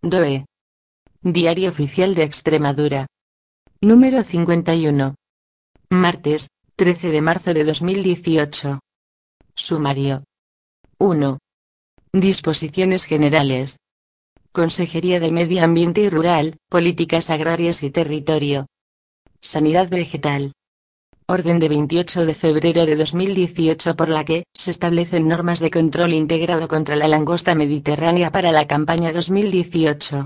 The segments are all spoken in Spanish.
DOE. Diario Oficial de Extremadura. Número 51. Martes, 13 de marzo de 2018. Sumario. 1. Disposiciones generales. Consejería de Medio Ambiente y Rural, Políticas Agrarias y Territorio. Sanidad Vegetal. Orden de 28 de febrero de 2018 por la que se establecen normas de control integrado contra la langosta mediterránea para la campaña 2018.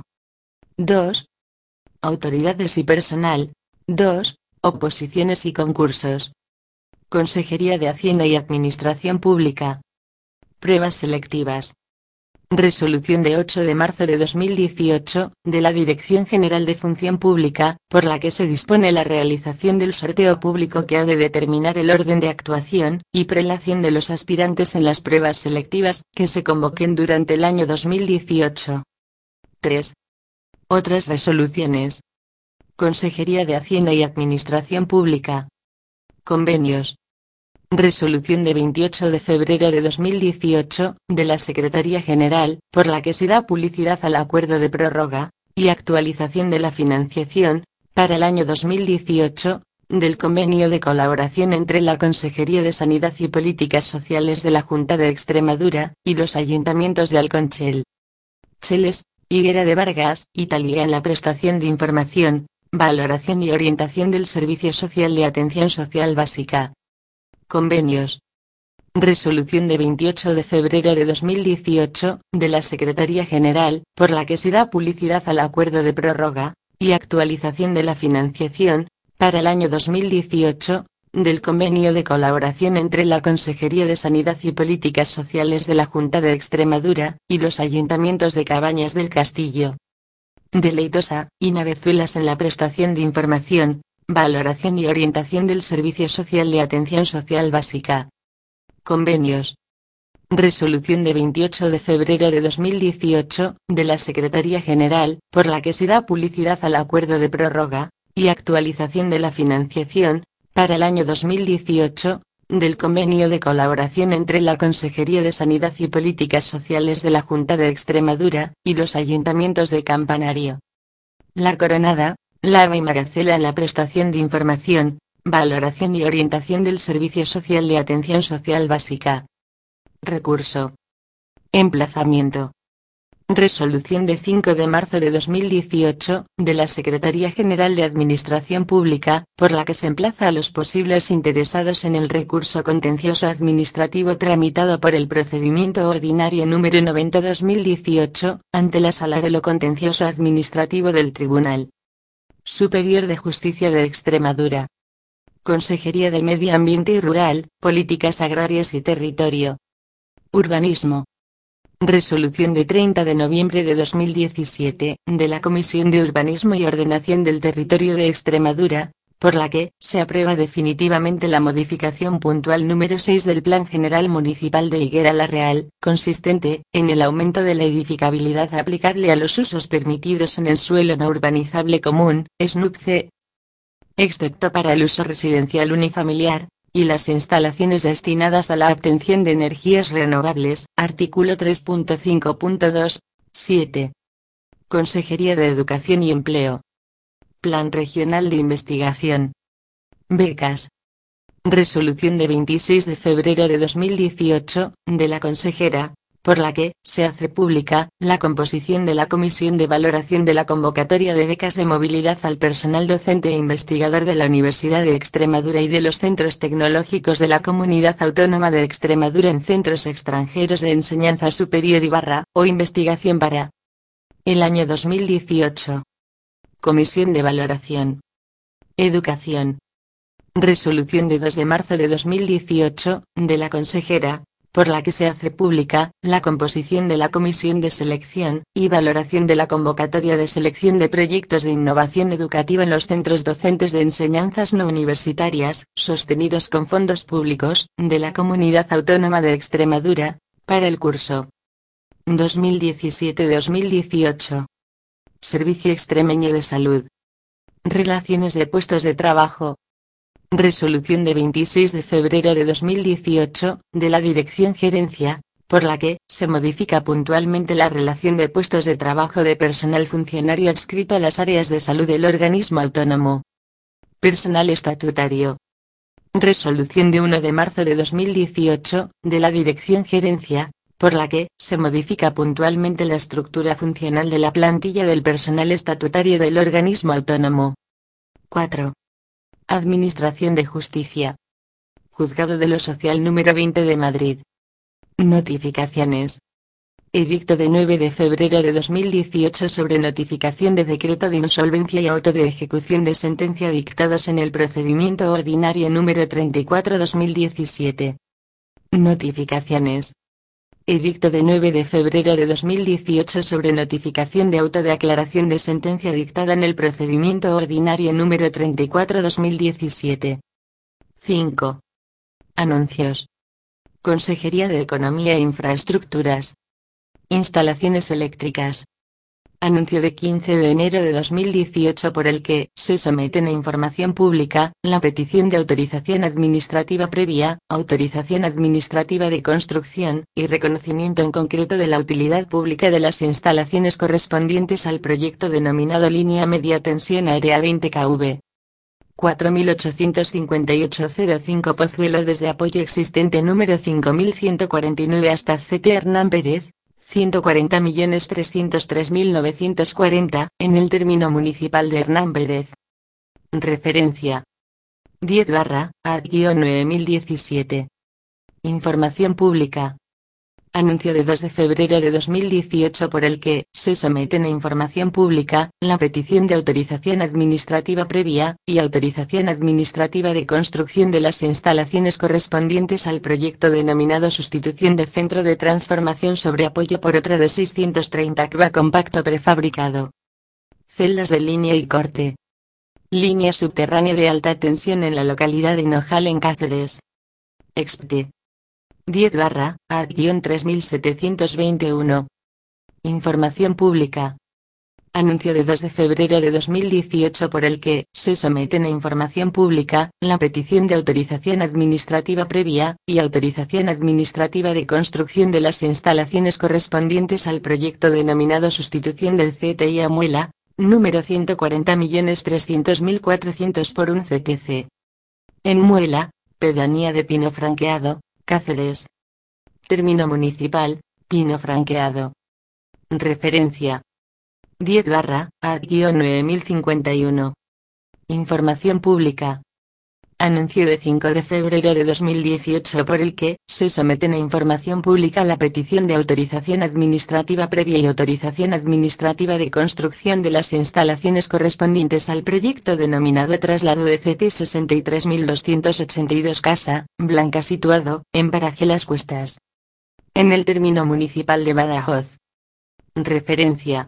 2. Autoridades y personal. 2. Oposiciones y concursos. Consejería de Hacienda y Administración Pública. Pruebas selectivas. Resolución de 8 de marzo de 2018, de la Dirección General de Función Pública, por la que se dispone la realización del sorteo público que ha de determinar el orden de actuación y prelación de los aspirantes en las pruebas selectivas que se convoquen durante el año 2018. 3. Otras resoluciones. Consejería de Hacienda y Administración Pública. Convenios. Resolución de 28 de febrero de 2018, de la Secretaría General, por la que se da publicidad al acuerdo de prórroga y actualización de la financiación, para el año 2018, del convenio de colaboración entre la Consejería de Sanidad y Políticas Sociales de la Junta de Extremadura y los ayuntamientos de Alconchel, Cheles, Higuera de Vargas y Talía en la prestación de información, valoración y orientación del Servicio Social de Atención Social Básica. Convenios. Resolución de 28 de febrero de 2018, de la Secretaría General, por la que se da publicidad al acuerdo de prórroga y actualización de la financiación, para el año 2018, del convenio de colaboración entre la Consejería de Sanidad y Políticas Sociales de la Junta de Extremadura y los ayuntamientos de Cabañas del Castillo, Deleitosa y Navezuelas en la prestación de información, valoración y orientación del Servicio Social de Atención Social Básica. Convenios. Resolución de 28 de febrero de 2018, de la Secretaría General, por la que se da publicidad al acuerdo de prórroga y actualización de la financiación, para el año 2018, del convenio de colaboración entre la Consejería de Sanidad y Políticas Sociales de la Junta de Extremadura y los ayuntamientos de Campanario, La Coronada, Lava y Magacela en la prestación de información, valoración y orientación del Servicio Social de Atención Social Básica. Recurso. Emplazamiento. Resolución de 5 de marzo de 2018, de la Secretaría General de Administración Pública, por la que se emplaza a los posibles interesados en el recurso contencioso administrativo tramitado por el procedimiento ordinario número 90/2018, ante la Sala de lo Contencioso Administrativo del Tribunal Superior de Justicia de Extremadura. Consejería de Medio Ambiente y Rural, Políticas Agrarias y Territorio. Urbanismo. Resolución de 30 de noviembre de 2017, de la Comisión de Urbanismo y Ordenación del Territorio de Extremadura, por la que se aprueba definitivamente la modificación puntual número 6 del Plan General Municipal de Higuera la Real, consistente en el aumento de la edificabilidad aplicable a los usos permitidos en el suelo no urbanizable común, SNUC-C, excepto para el uso residencial unifamiliar, y las instalaciones destinadas a la obtención de energías renovables, artículo 3.5.2, 7. Consejería de Educación y Empleo. Plan Regional de Investigación. Becas. Resolución de 26 de febrero de 2018, de la consejera, por la que se hace pública la composición de la Comisión de Valoración de la Convocatoria de Becas de Movilidad al personal docente e investigador de la Universidad de Extremadura y de los centros tecnológicos de la Comunidad Autónoma de Extremadura en centros extranjeros de enseñanza superior y o investigación para el año 2018. Comisión de Valoración. Educación. Resolución de 2 de marzo de 2018, de la consejera, por la que se hace pública la composición de la Comisión de Selección y Valoración de la Convocatoria de Selección de Proyectos de Innovación Educativa en los centros docentes de enseñanzas no universitarias, sostenidos con fondos públicos, de la Comunidad Autónoma de Extremadura, para el curso 2017-2018. Servicio Extremeño de Salud. Relaciones de puestos de trabajo. Resolución de 26 de febrero de 2018, de la Dirección Gerencia, por la que se modifica puntualmente la relación de puestos de trabajo de personal funcionario adscrito a las áreas de salud del organismo autónomo. Personal estatutario. Resolución de 1 de marzo de 2018, de la Dirección Gerencia, por la que se modifica puntualmente la estructura funcional de la plantilla del personal estatutario del organismo autónomo. 4. Administración de Justicia. Juzgado de lo Social número 20 de Madrid. Notificaciones. Edicto de 9 de febrero de 2018 sobre notificación de decreto de insolvencia y auto de ejecución de sentencia dictados en el procedimiento ordinario número 34/2017. Notificaciones. Edicto de 9 de febrero de 2018 sobre notificación de auto de aclaración de sentencia dictada en el procedimiento ordinario número 34/2017. 5. Anuncios. Consejería de Economía e Infraestructuras. Instalaciones eléctricas. Anuncio de 15 de enero de 2018 por el que se someten a información pública la petición de autorización administrativa previa, autorización administrativa de construcción y reconocimiento en concreto de la utilidad pública de las instalaciones correspondientes al proyecto denominado Línea Media Tensión Aérea 20 kV. 485805 Pozuelo desde apoyo existente número 5149 hasta CT Hernán Pérez, 140.303.940, en el término municipal de Hernán Pérez. Referencia. 10/AD-9017. Información pública. Anuncio de 2 de febrero de 2018 por el que se someten a información pública la petición de autorización administrativa previa y autorización administrativa de construcción de las instalaciones correspondientes al proyecto denominado sustitución de centro de transformación sobre apoyo por otra de 630 kV compacto prefabricado. Celdas de línea y corte. Línea subterránea de alta tensión en la localidad de Hinojal en Cáceres. Expte. 10/AD-3721. Información pública. Anuncio de 2 de febrero de 2018 por el que se someten a información pública la petición de autorización administrativa previa y autorización administrativa de construcción de las instalaciones correspondientes al proyecto denominado sustitución del CTI a Muela, número 140.300.400 por un CTC. En Muela, pedanía de Pino Franqueado, Cáceres. Término municipal, Pino Franqueado. Referencia. 10/AD-9051. Información pública. Anuncio de 5 de febrero de 2018 por el que se someten a información pública la petición de autorización administrativa previa y autorización administrativa de construcción de las instalaciones correspondientes al proyecto denominado traslado de CT 63282 Casa Blanca situado en Paraje Las Cuestas. En el término municipal de Badajoz. Referencia.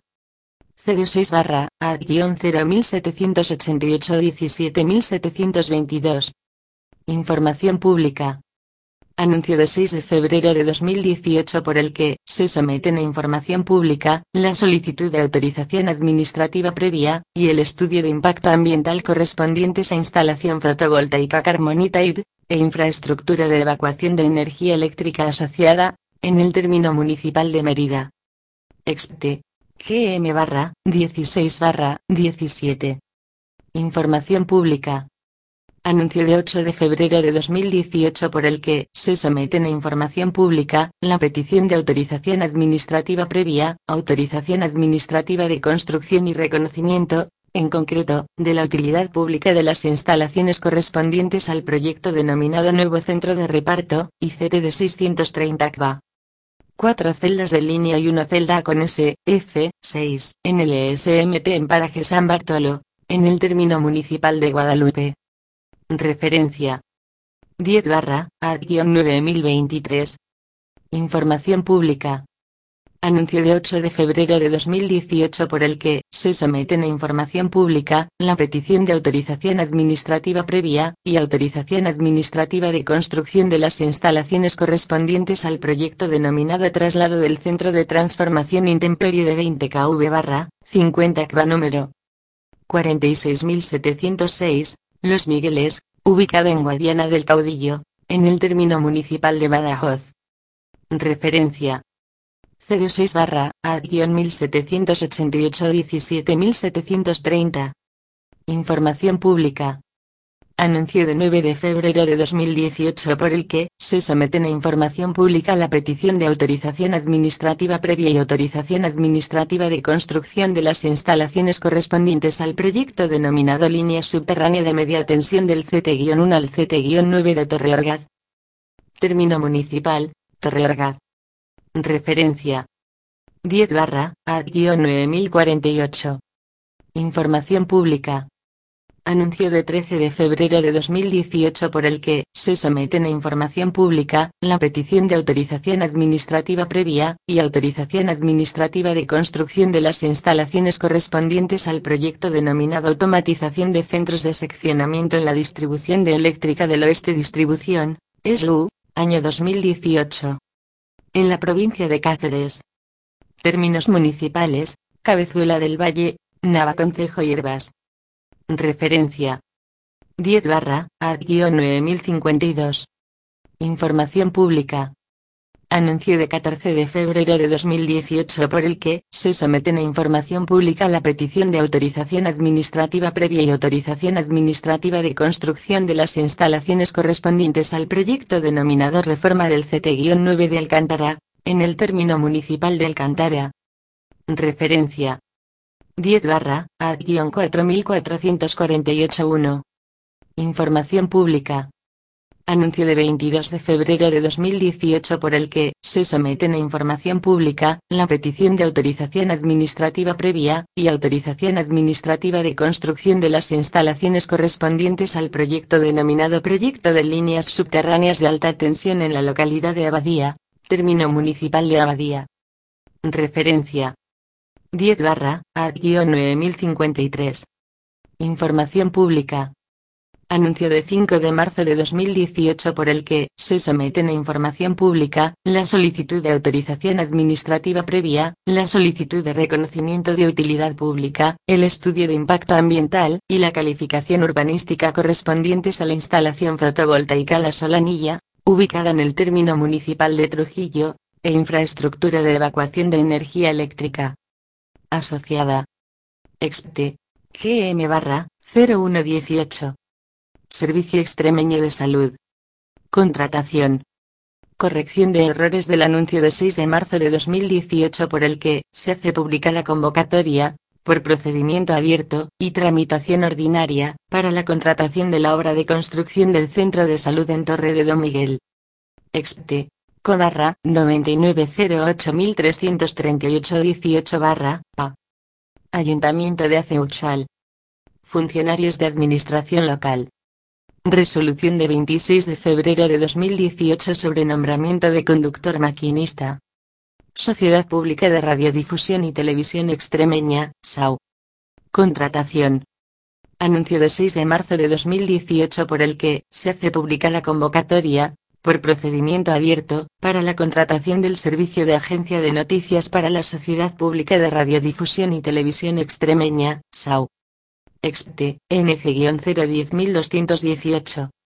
06/AD-01788-17722. Información pública. Anuncio de 6 de febrero de 2018 por el que se someten a información pública la solicitud de autorización administrativa previa y el estudio de impacto ambiental correspondientes a instalación fotovoltaica Carmonita-IB e infraestructura de evacuación de energía eléctrica asociada, en el término municipal de Mérida. Expte. GM/16/17. Información pública. Anuncio de 8 de febrero de 2018 por el que se someten a información pública la petición de autorización administrativa previa, autorización administrativa de construcción y reconocimiento, en concreto, de la utilidad pública de las instalaciones correspondientes al proyecto denominado Nuevo Centro de Reparto, ICT de 630 kV. 4 celdas de línea y 1 celda con SF6 en el ESMT en Paraje San Bartolo, en el término municipal de Guadalupe. Referencia. 10/AD-9023. Información pública. Anuncio de 8 de febrero de 2018 por el que se someten a información pública la petición de autorización administrativa previa y autorización administrativa de construcción de las instalaciones correspondientes al proyecto denominado traslado del centro de transformación intemperie de 20 kV/50 kV número 46.706, Los Migueles, ubicado en Guadiana del Caudillo, en el término municipal de Badajoz. Referencia 06/AD-1788-17730. Información pública. Anuncio de 9 de febrero de 2018 por el que se someten a información pública la petición de autorización administrativa previa y autorización administrativa de construcción de las instalaciones correspondientes al proyecto denominado Línea Subterránea de Media Tensión del CT-1 al CT-9 de Torreorgaz. Término municipal, Torreorgaz. Referencia 10/AD-9048. Información pública. Anuncio de 13 de febrero de 2018 por el que se someten a información pública la petición de autorización administrativa previa y autorización administrativa de construcción de las instalaciones correspondientes al proyecto denominado Automatización de Centros de Seccionamiento en la Distribución de Eléctrica del Oeste Distribución, SLU, año 2018. En la provincia de Cáceres. Términos municipales, Cabezuela del Valle, Navaconcejo Hierbas. Referencia 10/AD-9052. Información pública. Anuncio de 14 de febrero de 2018 por el que se someten a información pública la petición de autorización administrativa previa y autorización administrativa de construcción de las instalaciones correspondientes al proyecto denominado Reforma del CT-9 de Alcántara, en el término municipal de Alcántara. Referencia 10/AD-4448-1. Información pública. Anuncio de 22 de febrero de 2018 por el que se someten a información pública la petición de autorización administrativa previa y autorización administrativa de construcción de las instalaciones correspondientes al proyecto denominado Proyecto de Líneas Subterráneas de Alta Tensión en la localidad de Abadía, término municipal de Abadía. Referencia 10/AD-9053. Información pública. Anuncio de 5 de marzo de 2018 por el que se someten a información pública la solicitud de autorización administrativa previa, la solicitud de reconocimiento de utilidad pública, el estudio de impacto ambiental y la calificación urbanística correspondientes a la instalación fotovoltaica La Solanilla, ubicada en el término municipal de Trujillo, e infraestructura de evacuación de energía eléctrica. Asociada. Expte. GM/0118. Servicio Extremeño de Salud. Contratación. Corrección de errores del anuncio de 6 de marzo de 2018 por el que se hace pública la convocatoria, por procedimiento abierto y tramitación ordinaria, para la contratación de la obra de construcción del Centro de Salud en Torre de Don Miguel. Expte. Co/99081338-18/A. Ayuntamiento de Aceuchal. Funcionarios de Administración Local. Resolución de 26 de febrero de 2018 sobre nombramiento de conductor maquinista. Sociedad Pública de Radiodifusión y Televisión Extremeña, SAU. Contratación. Anuncio de 6 de marzo de 2018 por el que se hace pública la convocatoria, por procedimiento abierto, para la contratación del servicio de agencia de noticias para la Sociedad Pública de Radiodifusión y Televisión Extremeña, SAU. Expte, NG-010218.